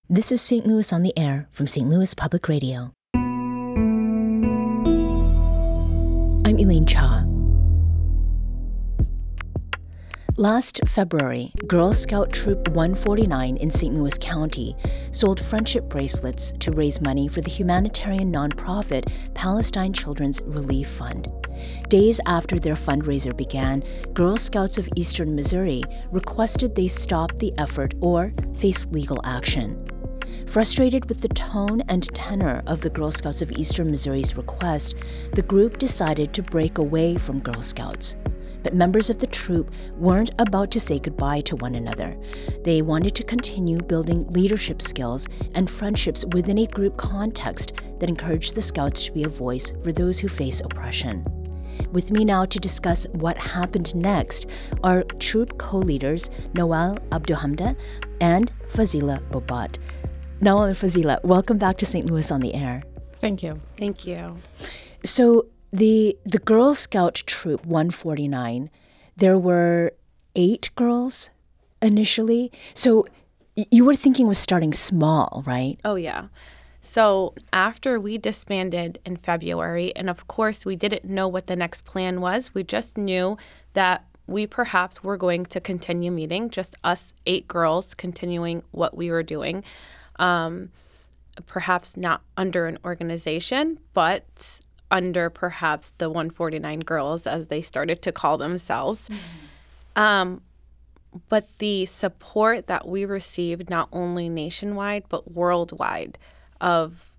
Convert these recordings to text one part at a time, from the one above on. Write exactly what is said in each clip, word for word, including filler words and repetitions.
This is Saint Louis on the Air from Saint Louis Public Radio. I'm Elaine Cha. Last February, Girl Scout Troop one forty-nine in Saint Louis County sold friendship bracelets to raise money for the humanitarian nonprofit Palestine Children's Relief Fund. Days after their fundraiser began, Girl Scouts of Eastern Missouri requested they stop the effort or face legal action. Frustrated with the tone and tenor of the Girl Scouts of Eastern Missouri's request, the group decided to break away from Girl Scouts. But members of the troop weren't about to say goodbye to one another. They wanted to continue building leadership skills and friendships within a group context that encouraged the Scouts to be a voice for those who face oppression. With me now to discuss what happened next are troop co-leaders Noel Abduhamda and Fazila Bobat. Noel and Fazila, welcome back to Saint Louis on the Air. Thank you. Thank you. So the the Girl Scout Troop one forty-nine, there were eight girls initially. So y- you were thinking of starting small, right? Oh, yeah. So after we disbanded in February, and of course we didn't know what the next plan was, we just knew that we perhaps were going to continue meeting, just us eight girls continuing what we were doing. Um, perhaps not under an organization, but under perhaps the one forty-nine girls, as they started to call themselves. Mm-hmm. Um, but the support that we received, not only nationwide, but worldwide, of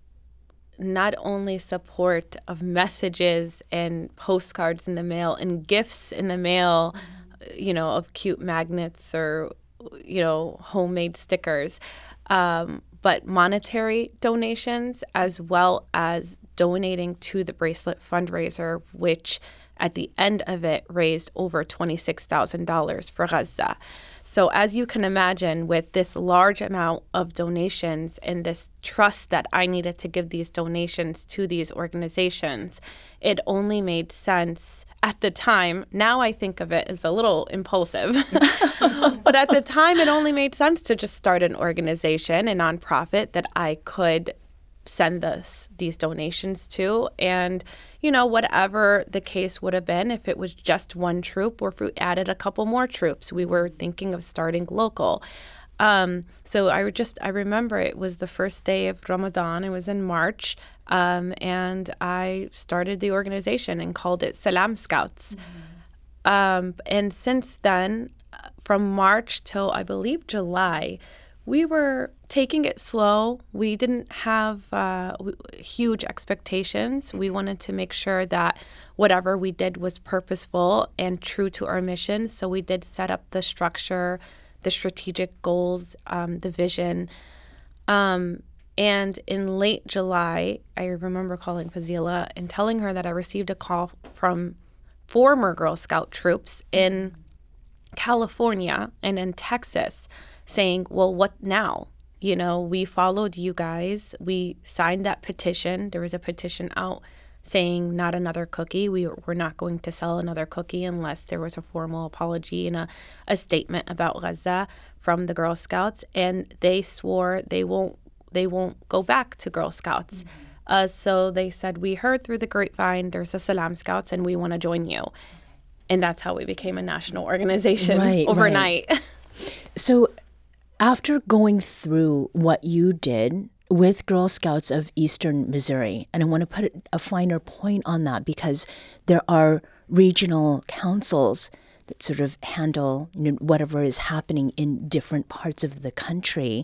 not only support of messages and postcards in the mail and gifts in the mail, mm-hmm. you know, of cute magnets or, you know, homemade stickers, um, but monetary donations, as well as donating to the bracelet fundraiser, which at the end of it raised over twenty-six thousand dollars for Gaza. So as you can imagine, with this large amount of donations and this trust that I needed to give these donations to these organizations, it only made sense at the time. Now I think of it as a little impulsive. But at the time, it only made sense to just start an organization, a nonprofit that I could send this, these donations to. And, you know, whatever the case would have been, if it was just one troop or if we added a couple more troops, we were thinking of starting local. Um, so I just, I remember it was the first day of Ramadan. It was in March. Um, and I started the organization and called it Salam Scouts. Mm-hmm. Um, and since then, from March till I believe July, we were taking it slow. We didn't have uh, huge expectations. We wanted to make sure that whatever we did was purposeful and true to our mission. So we did set up the structure, the strategic goals, um, the vision. Um, and in late July, I remember calling Fazila and telling her that I received a call from former Girl Scout troops in California and in Texas saying, well, what now? You know, we followed you guys. We signed that petition. There was a petition out saying not another cookie. We were not going to sell another cookie unless there was a formal apology and a, a statement about Gaza from the Girl Scouts. And they swore they won't they won't go back to Girl Scouts. Mm-hmm. Uh, so they said, we heard through the grapevine there's a Salam Scouts and we want to join you. And that's how we became a national organization right, overnight. Right. So after going through what you did with Girl Scouts of Eastern Missouri, and I want to put a finer point on that because there are regional councils that sort of handle, you know, whatever is happening in different parts of the country.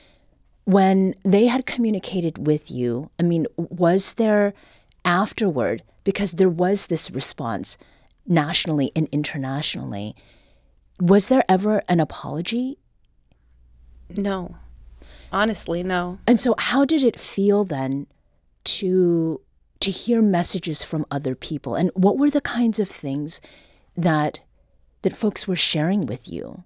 When they had communicated with you, I mean, was there afterward, because there was this response nationally and internationally, was there ever an apology? No. Honestly, no. And so how did it feel then to to hear messages from other people? And what were the kinds of things that that folks were sharing with you?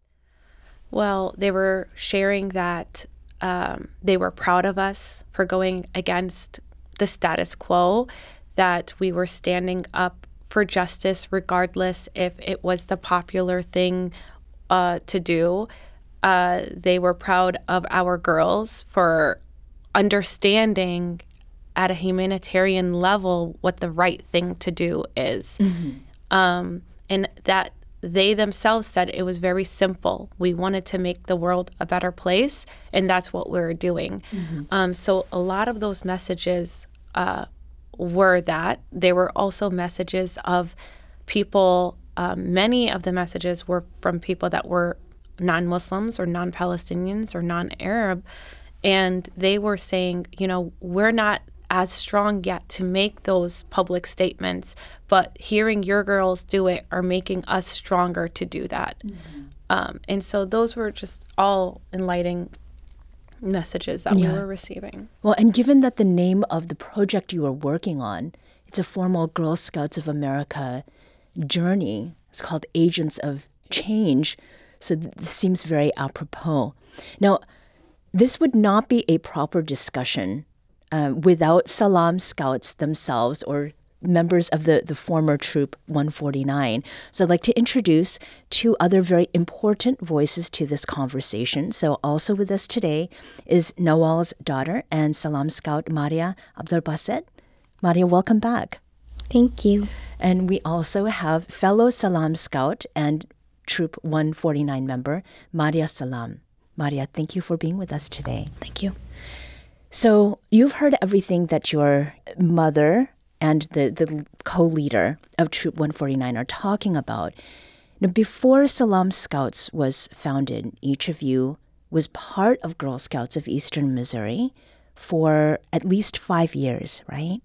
Well, they were sharing that um, they were proud of us for going against the status quo, that we were standing up for justice regardless if it was the popular thing uh, to do. uh, they were proud of our girls for understanding at a humanitarian level what the right thing to do is. Mm-hmm. Um, and that they themselves said it was very simple. We wanted to make the world a better place, and that's what we're doing. Mm-hmm. Um, so a lot of those messages uh, were that. They were also messages of people, um, many of the messages were from people that were non-Muslims or non-Palestinians or non-Arab, and they were saying, you know, we're not as strong yet to make those public statements, but hearing your girls do it are making us stronger to do that. Mm-hmm. Um, and so those were just all enlightening messages that yeah. we were receiving. Well, and given that the name of the project you were working on, it's a formal Girl Scouts of America journey. It's called Agents of Change. So th- this seems very apropos. Now, this would not be a proper discussion Uh, without Salam Scouts themselves or members of the, the former Troop one forty-nine. So I'd like to introduce two other very important voices to this conversation. So also with us today is Nawal's daughter and Salam Scout Maria Abdulbasit. Maria, welcome back. Thank you. And we also have fellow Salam Scout and Troop one forty-nine member, Maria Salam. Maria, thank you for being with us today. Thank you. So you've heard everything that your mother and the, the co-leader of Troop one forty-nine are talking about. Now, before Salam Scouts was founded, each of you was part of Girl Scouts of Eastern Missouri for at least five years, right?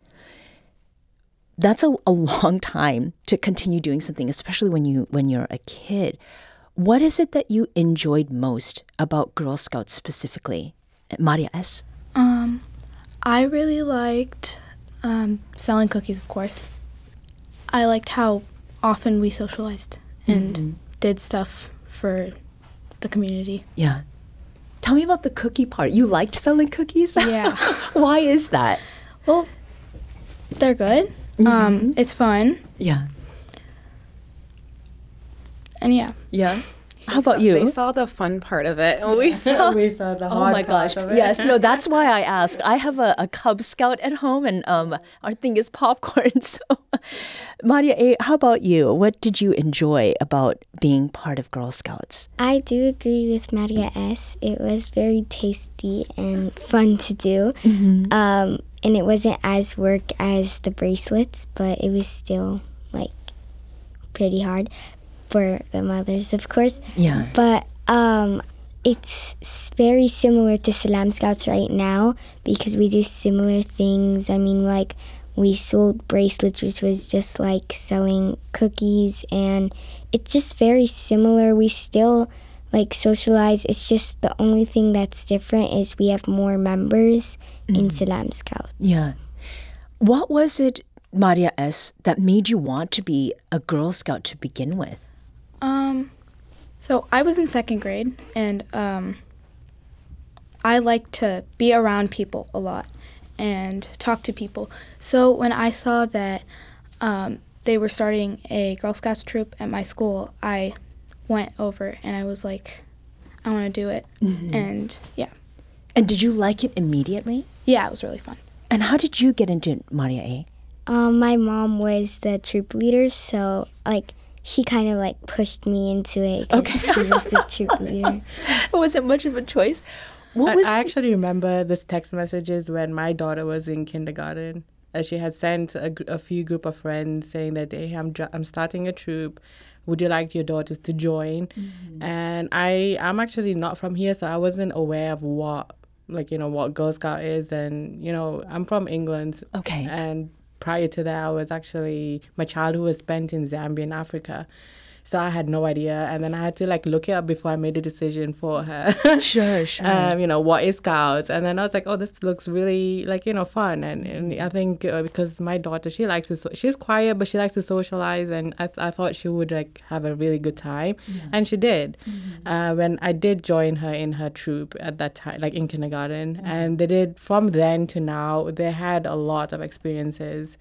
That's a, a long time to continue doing something, especially when you when you're a kid. What is it that you enjoyed most about Girl Scouts specifically? Maria S. Um, I really liked um, selling cookies, of course. I liked how often we socialized and mm-hmm. did stuff for the community. Yeah. Tell me about the cookie part. You liked selling cookies? Yeah. Why is that? Well, they're good. Mm-hmm. Um, it's fun. Yeah. And yeah. Yeah. How about you? They saw the fun part of it. We saw, we saw the hard oh my part gosh. of it. Yes, no, that's why I asked. I have a, a Cub Scout at home, and um, our thing is popcorn. So, Maria A., how about you? What did you enjoy about being part of Girl Scouts? I do agree with Maria S. It was very tasty and fun to do. Mm-hmm. Um, and it wasn't as work as the bracelets, but it was still, like, pretty hard. For the mothers, of course. Yeah. But um, it's very similar to Salam Scouts right now because we do similar things. I mean, like, we sold bracelets, which was just like selling cookies, and it's just very similar. We still, like, socialize. It's just the only thing that's different is we have more members mm. in Salam Scouts. Yeah. What was it, Maria S., that made you want to be a Girl Scout to begin with? Um, so I was in second grade, and um, I like to be around people a lot and talk to people. So when I saw that um, they were starting a Girl Scouts troop at my school, I went over and I was like, I want to do it. Mm-hmm. And yeah. And did you like it immediately? Yeah, it was really fun. And how did you get into it, Maria A.? Um, my mom was the troop leader, so like she kind of like pushed me into it because okay. she was the troop leader. It wasn't much of a choice. What I, was I actually remember this text messages when my daughter was in kindergarten. Uh, she had sent a, a few group of friends saying that, hey, I'm, I'm starting a troop. Would you like your daughters to join? Mm-hmm. And I, I'm actually not from here, so I wasn't aware of what, like, you know, what Girl Scout is. And, you know, I'm from England. Okay. And prior to that, I was actually, my childhood was spent in Zambia in Africa. So I had no idea. And then I had to, like, look it up before I made a decision for her. Sure, sure. Um, you know, what is Scouts? And then I was like, oh, this looks really, like, you know, fun. And, and I think uh, because my daughter, she likes to, so- she's quiet, but she likes to socialize. And I, th- I thought she would, like, have a really good time. Yeah. And she did. Mm-hmm. Uh, when I did join her in her troop at that time, like in kindergarten. Mm-hmm. And they did, from then to now, they had a lot of experiences.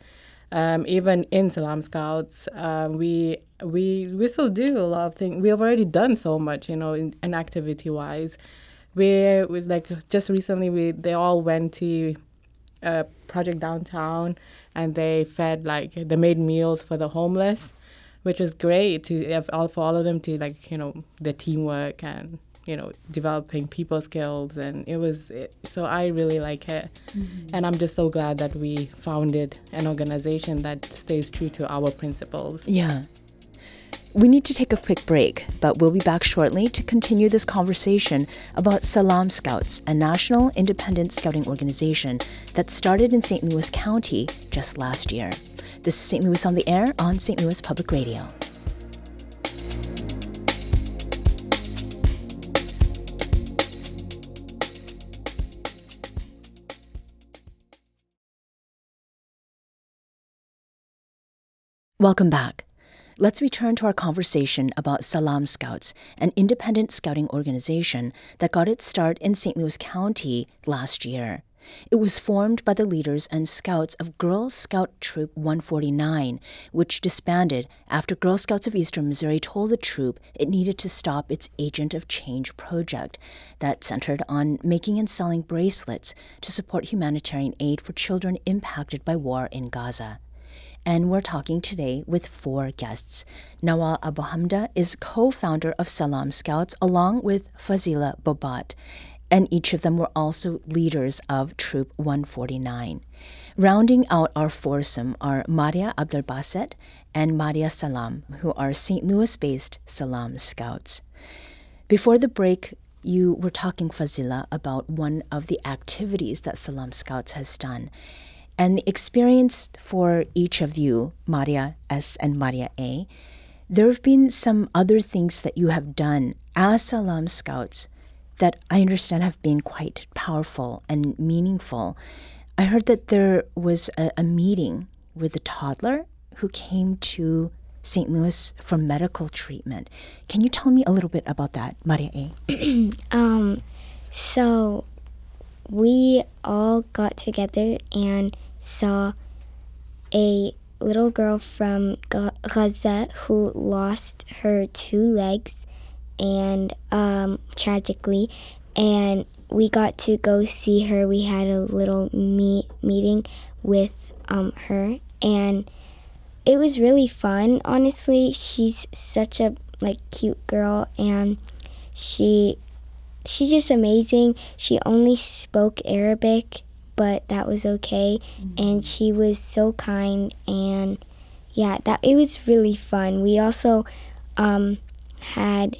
Um, even in Salam Scouts, um, we we we still do a lot of things. We have already done so much, you know, in, in activity wise. We, we like just recently we they all went to a project downtown, and they fed like they made meals for the homeless, which was great to have all for all of them to like you know the teamwork and you know developing people skills, and it was it, so I really like it. Mm-hmm. And I'm just so glad that we founded an organization that stays true to our principles. Yeah. We need to take a quick break, but we'll be back shortly to continue this conversation about Salam Scouts, a national independent scouting organization that started in Saint Louis County just last year. This is Saint Louis on the Air on Saint Louis Public Radio. Welcome back. Let's return to our conversation about Salam Scouts, an independent scouting organization that got its start in Saint Louis County last year. It was formed by the leaders and scouts of Girl Scout Troop one forty-nine, which disbanded after Girl Scouts of Eastern Missouri told the troop it needed to stop its Agent of Change project that centered on making and selling bracelets to support humanitarian aid for children impacted by war in Gaza. And we're talking today with four guests. Nawal Abu Hamda is co-founder of Salam Scouts along with Fazila Bobat, and each of them were also leaders of Troop one forty-nine. Rounding out our foursome are Maria Abdelbaset and Maria Salam, who are Saint Louis-based Salam Scouts. Before the break, you were talking, Fazila, about one of the activities that Salam Scouts has done. And the experience for each of you, Maria S. and Maria A., there have been some other things that you have done as Salam Scouts that I understand have been quite powerful and meaningful. I heard that there was a, a meeting with a toddler who came to Saint Louis for medical treatment. Can you tell me a little bit about that, Maria A.? um, so we all got together and saw a little girl from Gaza who lost her two legs and um, tragically, and we got to go see her. We had a little meet meeting with um, her, and it was really fun. Honestly, she's such a like cute girl, and she she's just amazing. She only spoke Arabic, but that was okay. Mm-hmm. And she was so kind, and yeah, that it was really fun. We also um, had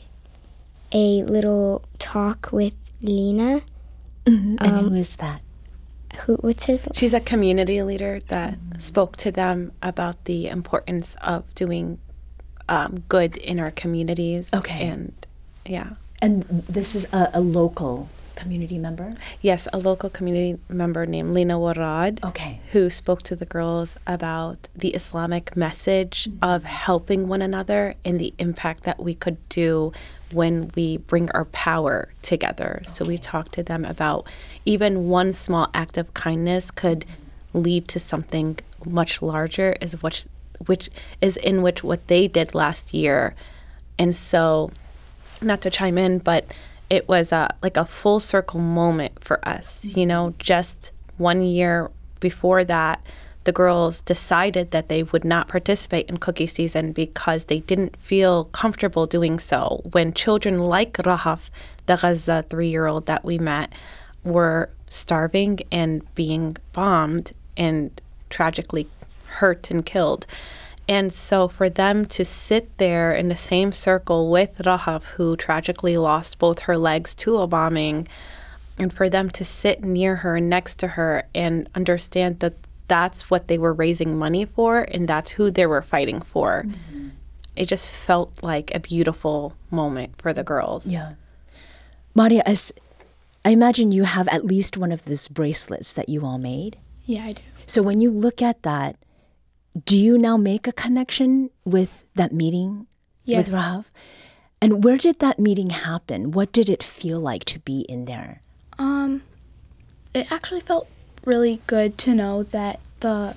a little talk with Lena. Mm-hmm. And um, who is that? Who? What's her? She's a community leader that mm-hmm. spoke to them about the importance of doing um, good in our communities. Okay. And yeah. And this is a, a local community member? Yes, a local community member named Lena Warad. Okay. Who spoke to the girls about the Islamic message mm-hmm. of helping one another and the impact that we could do when we bring our power together. Okay. So we talked to them about even one small act of kindness could lead to something much larger, is which, which is in which what they did last year. And so, not to chime in, but it was a, like a full circle moment for us. Mm-hmm. You know, just one year before that, the girls decided that they would not participate in cookie season because they didn't feel comfortable doing so. When children like Rahaf, the Gaza three-year-old that we met, were starving and being bombed and tragically hurt and killed. And so for them to sit there in the same circle with Rahaf, who tragically lost both her legs to a bombing, and for them to sit near her and next to her and understand that that's what they were raising money for and that's who they were fighting for, mm-hmm. it just felt like a beautiful moment for the girls. Yeah. Maria, as I imagine you have at least one of those bracelets that you all made. Yeah, I do. So when you look at that, do you now make a connection with that meeting yes. with Rahaf? And where did that meeting happen? What did it feel like to be in there? Um, it actually felt really good to know that the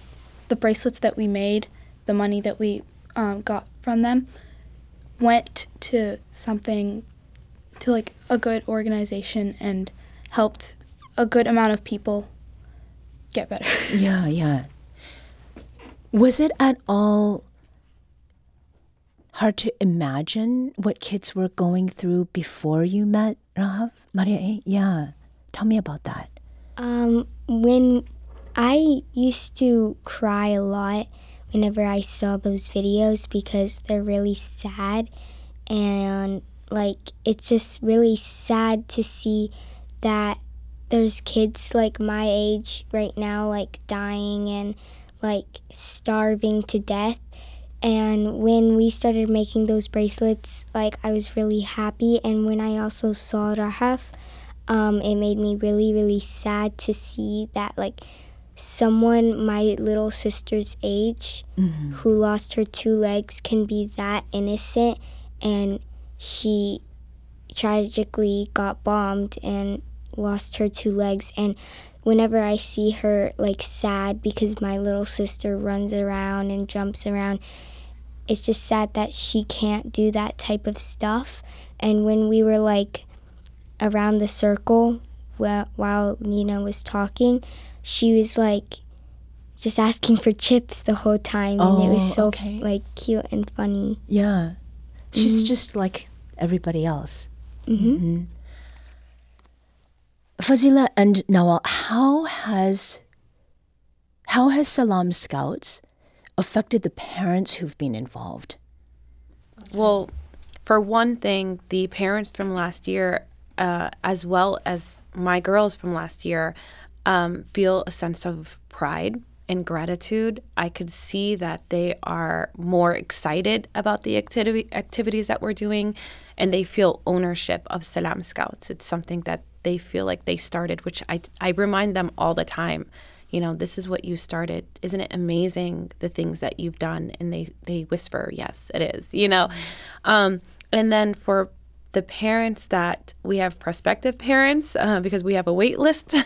the bracelets that we made, the money that we um, got from them, went to something, to like a good organization and helped a good amount of people get better. Yeah, yeah. Was it at all hard to imagine what kids were going through before you met Rahav? Maria, yeah. Tell me about that. Um, when I used to cry a lot whenever I saw those videos because they're really sad, and like it's just really sad to see that there's kids like my age right now like dying and like starving to death. And when we started making those bracelets, like I was really happy. And when I also saw Rahav, um, it made me really, really sad to see that like someone my little sister's age mm-hmm. who lost her two legs can be that innocent, and she tragically got bombed and lost her two legs. And whenever I see her like sad because my little sister runs around and jumps around, it's just sad that she can't do that type of stuff. And when we were like around the circle while, while Nina was talking, she was like just asking for chips the whole time, and oh, it was so okay. like cute and funny. Yeah, she's mm-hmm. just like everybody else. Mm-hmm. Mm-hmm. Fazila and Nawal, how has how has Salam Scouts affected the parents who've been involved? Well, for one thing, the parents from last year, uh, as well as my girls from last year, um, feel a sense of pride and gratitude. I could see that they are more excited about the activity, activities that we're doing, and they feel ownership of Salam Scouts. It's something that they feel like they started, which I, I remind them all the time. You know, this is what you started. Isn't it amazing, the things that you've done? And they, they whisper, yes, it is, you know. Mm-hmm. Um, and then for the parents that we have prospective parents, uh, because we have a wait list,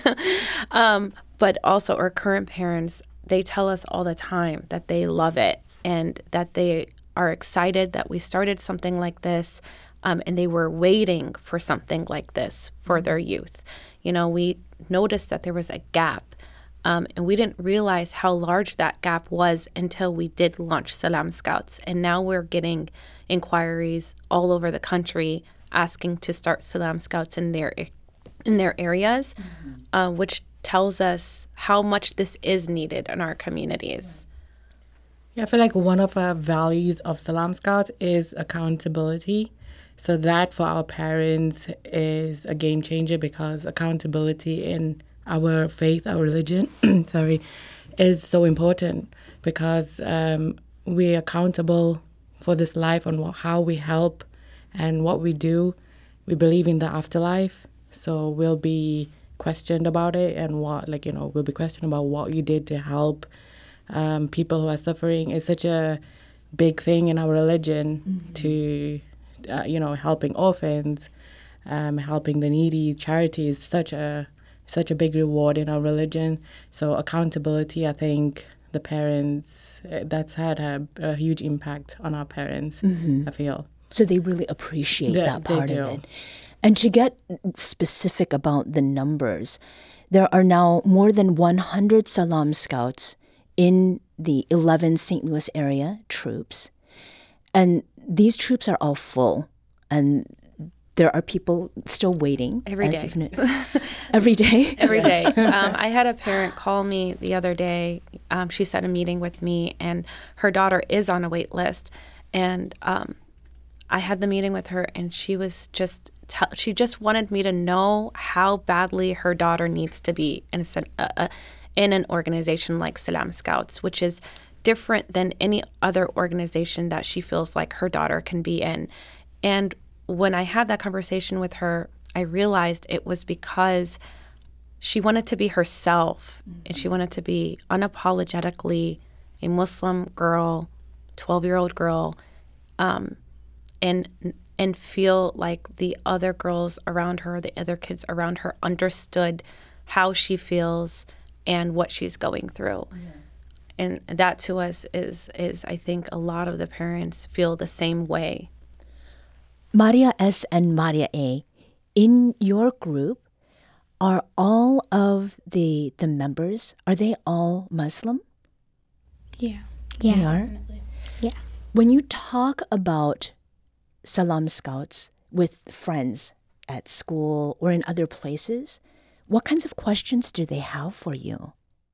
um, but also our current parents, they tell us all the time that they love it and that they are excited that we started something like this. Um, and they were waiting for something like this for their youth. You know, we noticed that there was a gap, um, and we didn't realize how large that gap was until we did launch Salam Scouts. And now we're getting inquiries all over the country asking to start Salam Scouts in their in their areas, mm-hmm. uh, which tells us how much this is needed in our communities. Yeah, I feel like one of our values of Salam Scouts is accountability. So that for our parents is a game changer, because accountability in our faith, our religion, sorry, is so important, because um, we're accountable for this life and what, how we help and what we do. We believe in the afterlife, so we'll be questioned about it, and what, like, you know, we'll be questioned about what you did to help um, people who are suffering. It's such a big thing in our religion mm-hmm. to... Uh, you know, helping orphans, um, helping the needy. Charity is such a such a big reward in our religion. So accountability, I think the parents, uh, that's had a, a huge impact on our parents, mm-hmm. I feel. So they really appreciate they, that part of it. And to get specific about the numbers, there are now more than one hundred Salam Scouts in the eleven Saint Louis area troops. And these troops are all full, and there are people still waiting. Every day. Every day? Every day. Um, I had a parent call me the other day. Um, she set a meeting with me, and her daughter is on a wait list. And um, I had the meeting with her, and she was just, t- she just wanted me to know how badly her daughter needs to be in, a, a, in an organization like Salam Scouts, which is different than any other organization that she feels like her daughter can be in. And when I had that conversation with her, I realized it was because she wanted to be herself, mm-hmm. and she wanted to be unapologetically a Muslim girl, twelve-year-old girl, um, and and feel like the other girls around her, the other kids around her, understood how she feels and what she's going through. Yeah. and that to us is, is I think a lot of the parents feel the same way. Maria S. and Maria A., in your group, are all of the the members, are they all Muslim? Yeah. Yeah. They are? Definitely. Yeah. When you talk about Salam Scouts with friends at school or in other places, what kinds of questions do they have for you?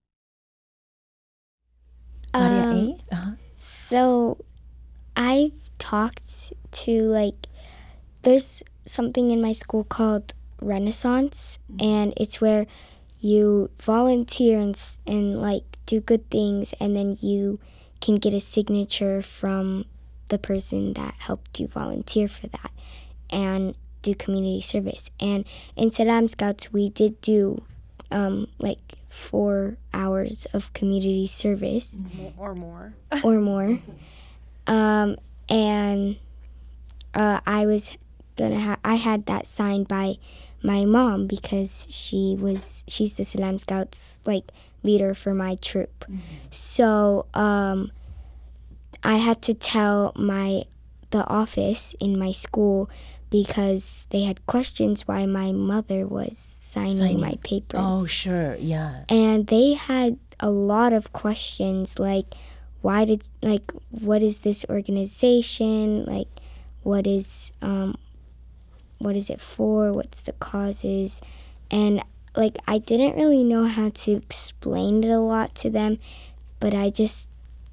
Maria Um, A? Uh-huh. So I've talked to, like, there's something in my school called Renaissance, and it's where you volunteer and, s- and like do good things, and then you can get a signature from the person that helped you volunteer for that and do community service. And in Salam Scouts, we did do um, like four hours of community service Or more. or more. Um, and uh, I was gonna ha- I had that signed by my mom because she was she's the Salam Scouts like leader for my troop. So um, I had to tell my the office in my school because they had questions why my mother was signing, Signing. my papers. Oh, sure, yeah. And they had a lot of questions like why did like what is this organization, like what is um what is it for, what's the causes, and like I didn't really know how to explain it a lot to them, but I just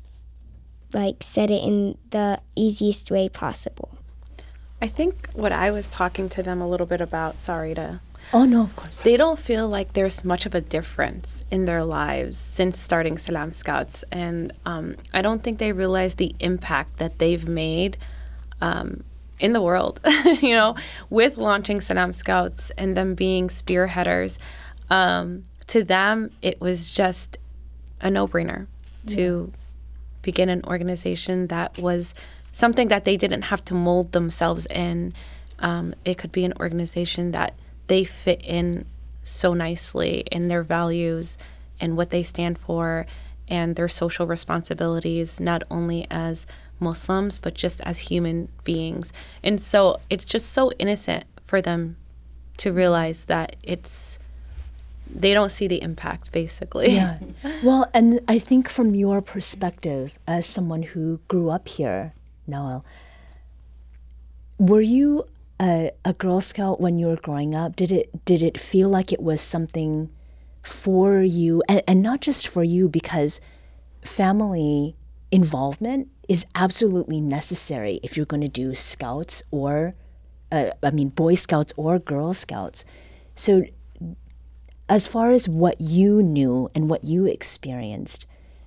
like said it in the easiest way possible. I think what I was talking to them a little bit about, sorry to Oh, no, of course. they don't feel like there's much of a difference in their lives since starting Salam Scouts. And um, I don't think they realize the impact that they've made um, in the world, you know, with launching Salam Scouts and them being spearheaders. Um, to them, it was just a no-brainer to begin an organization that was something that they didn't have to mold themselves in. Um, it could be an organization that they fit in so nicely in their values and what they stand for and their social responsibilities, not only as Muslims, but just as human beings. And so it's just so innocent for them to realize that it's, they don't see the impact, basically. Yeah. Well, and I think from your perspective as someone who grew up here, Noel, were you a, a Girl Scout when you were growing up? Did it did it feel like it was something for you, and, and not just for you, because family involvement is absolutely necessary if you're going to do Scouts or, uh, I mean, Boy Scouts or Girl Scouts. So as far as what you knew and what you experienced,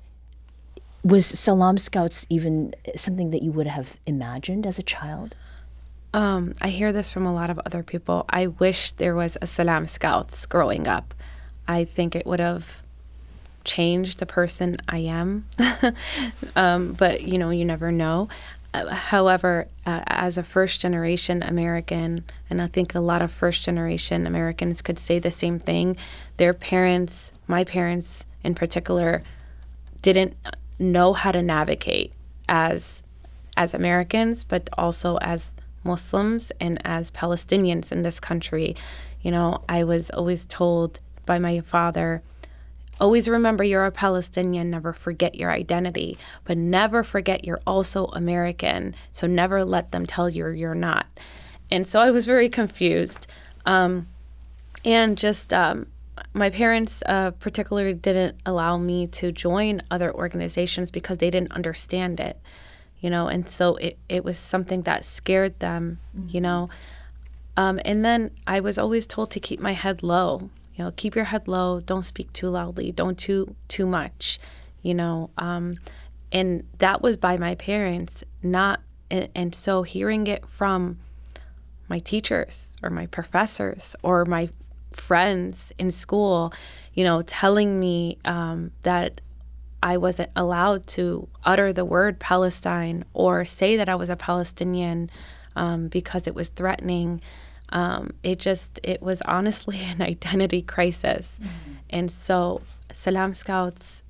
was Salam Scouts even something that you would have imagined as a child? Um, I hear this from a lot of other people. I wish there was a Salam Scouts growing up. I think it would have changed the person I am. um, but, you know, you never know. Uh, however, uh, as a first-generation American, and I think a lot of first-generation Americans could say the same thing, their parents, my parents in particular, didn't know how to navigate as as Americans, but also as Muslims and as Palestinians in this country. You know, I was always told by my father, always remember you're a Palestinian, never forget your identity, but never forget you're also American, so never let them tell you you're not. And so I was very confused. Um, and just um, my parents uh, particularly didn't allow me to join other organizations because they didn't understand it, you know, and so it, it was something that scared them, mm-hmm. you know. Um, and then I was always told to keep my head low. You know, keep your head low. Don't speak too loudly. Don't too too much. You know, um, and that was by my parents. Not and, and so hearing it from my teachers or my professors or my friends in school, you know, telling me um, that I wasn't allowed to utter the word Palestine or say that I was a Palestinian um, because it was threatening. Um, it just, it was honestly an identity crisis. Mm-hmm. And so Salam Scouts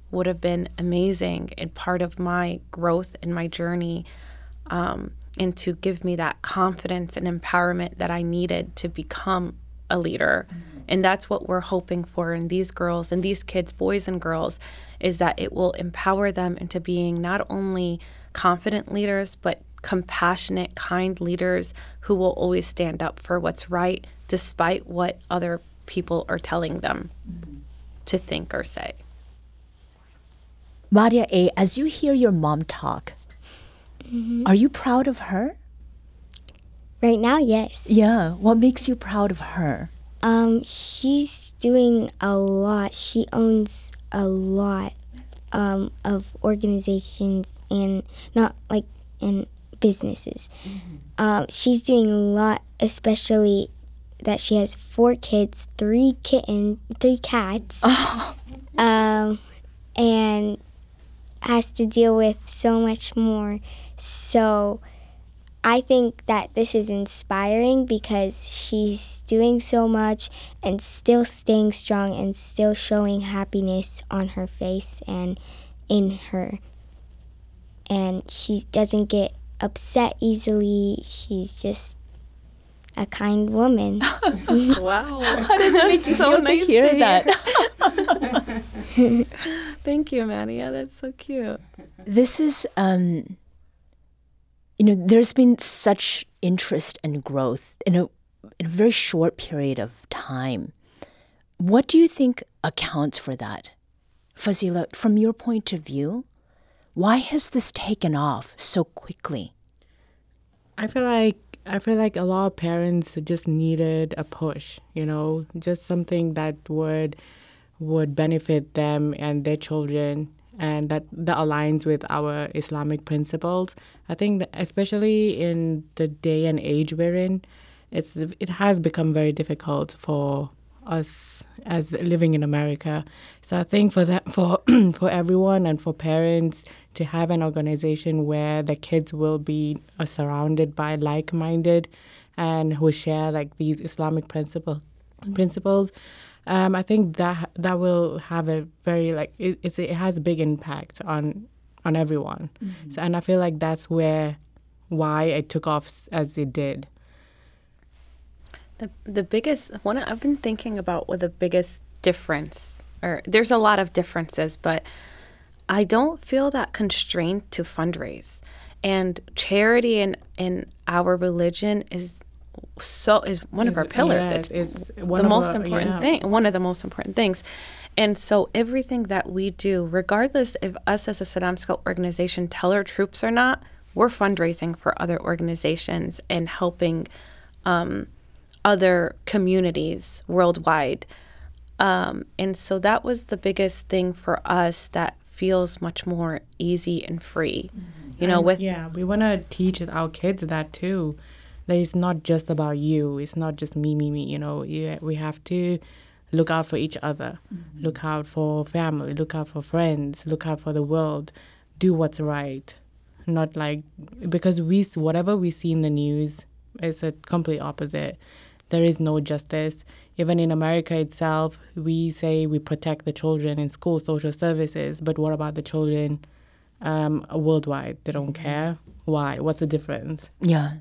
would have been amazing and part of my growth and my journey, um, and to give me that confidence and empowerment that I needed to become a leader. Mm-hmm. And that's what we're hoping for in these girls and these kids, boys and girls, is that it will empower them into being not only confident leaders, but compassionate, kind leaders who will always stand up for what's right, despite what other people are telling them mm-hmm. to think or say. Maria A., as you hear your mom talk, mm-hmm. are you proud of her? Right now, yes. Yeah. What makes you proud of her? Um, she's doing a lot. She owns a lot um, of organizations and not like in businesses. Mm-hmm. Um, she's doing a lot, especially that she has four kids, three kittens, three cats, oh. um, and has to deal with so much more. So I think that this is inspiring because she's doing so much and still staying strong and still showing happiness on her face and in her. And she doesn't get upset easily. She's just a kind woman. Wow. How does it make you so feel nice to hear to that? Hear. Thank you, Maria. That's so cute. This is, um, you know, there's been such interest and growth in a, in a very short period of time. What do you think accounts for that? Fazila, from your point of view, why has this taken off so quickly? I feel like I feel like a lot of parents just needed a push, you know, just something that would would benefit them and their children, and that, that aligns with our Islamic principles. I think that especially in the day and age we're in, it's it has become very difficult for us as living in America. So I think for that, for for everyone and for parents to have an organization where the kids will be uh, surrounded by like-minded and who share like these Islamic principle principles, um, I think that that will have a very like it, it's it has a big impact on on everyone. Mm-hmm. So and I feel like that's where why it took off as it did. The the biggest one I've been thinking about what the biggest difference, or there's a lot of differences, but I don't feel that constrained to fundraise. And charity in, in our religion is so is one is, of our pillars. Yes, it's it's the one most of our, important yeah. thing, one of the most important things. And so everything that we do, regardless if us as a Salam Scout organization tell our troops or not, we're fundraising for other organizations and helping um, other communities worldwide. Um, and so that was the biggest thing for us that feels much more easy and free. Mm-hmm. You know, and with yeah, we want to teach our kids that too. That it's not just about you. It's not just me, me, me. You know, you, we have to look out for each other. Mm-hmm. Look out for family. Look out for friends. Look out for the world. Do what's right. Not like, because we whatever we see in the news is a complete opposite. There is no justice. Even in America itself, we say we protect the children in school, social services, but what about the children um, worldwide? They don't care. Why? What's the difference? Yeah.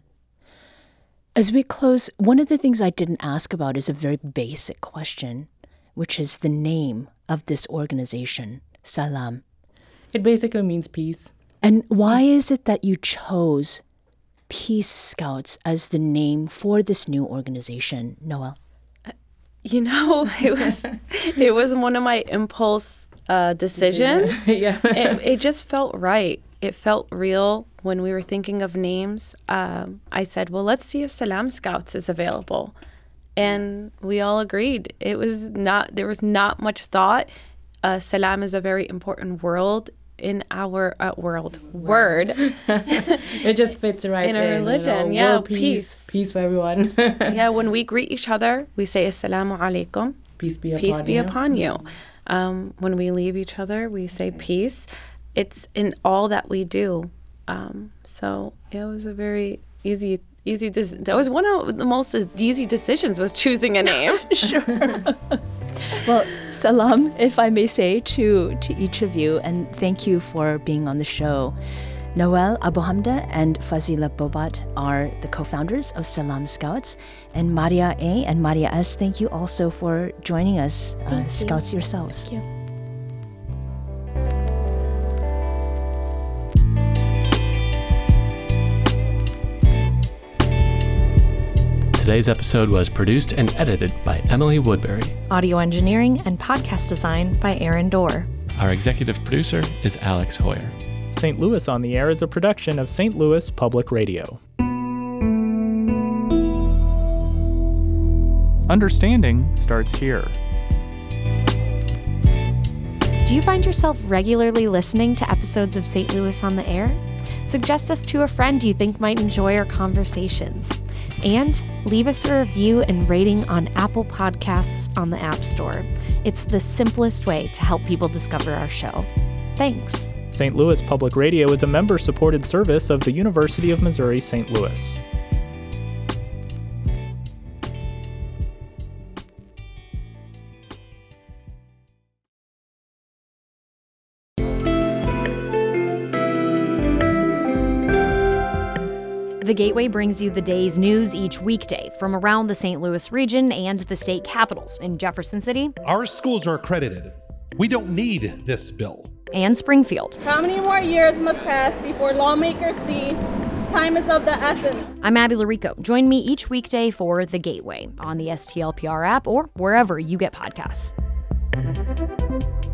As we close, one of the things I didn't ask about is a very basic question, which is the name of this organization, Salam. It basically means peace. And why is it that you chose Peace Scouts as the name for this new organization, Noel? You know, it was it was one of my impulse uh, decisions. Yeah. it, it just felt right. It felt real when we were thinking of names. Um, I said, well, let's see if Salam Scouts is available. And we all agreed. It was not, there was not much thought. Uh, Salam is a very important word in our uh, world word. It just fits right in. In our religion, you know, yeah, world peace, peace. Peace for everyone. Yeah, when we greet each other, we say Assalamu alaikum. Peace be upon peace be you. upon you. Um, when we leave each other, we say peace. It's in all that we do. Um, so it was a very easy, easy. Des- that was one of the most easy decisions was choosing a name. Sure. Well, salam, if I may say, to, to each of you, and thank you for being on the show. Noel Abu Hamda and Fazila Bobat are the co-founders of Salam Scouts, and Maria A. and Maria S., thank you also for joining us, uh, Thank you. Scouts yourselves. Thank you. Today's episode was produced and edited by Emily Woodbury. Audio engineering and podcast design by Aaron Dorr. Our executive producer is Alex Hoyer. Saint Louis on the Air is a production of Saint Louis Public Radio. Understanding starts here. Do you find yourself regularly listening to episodes of Saint Louis on the Air? Suggest us to a friend you think might enjoy our conversations. And leave us a review and rating on Apple Podcasts on the App Store. It's the simplest way to help people discover our show. Thanks. Saint Louis Public Radio is a member-supported service of the University of Missouri Saint Louis. The Gateway brings you the day's news each weekday from around the Saint Louis region and the state capitals in Jefferson City. Our schools are accredited. We don't need this bill. And Springfield. How many more years must pass before lawmakers see time is of the essence? I'm Abby Larico. Join me each weekday for The Gateway on the S T L P R app or wherever you get podcasts.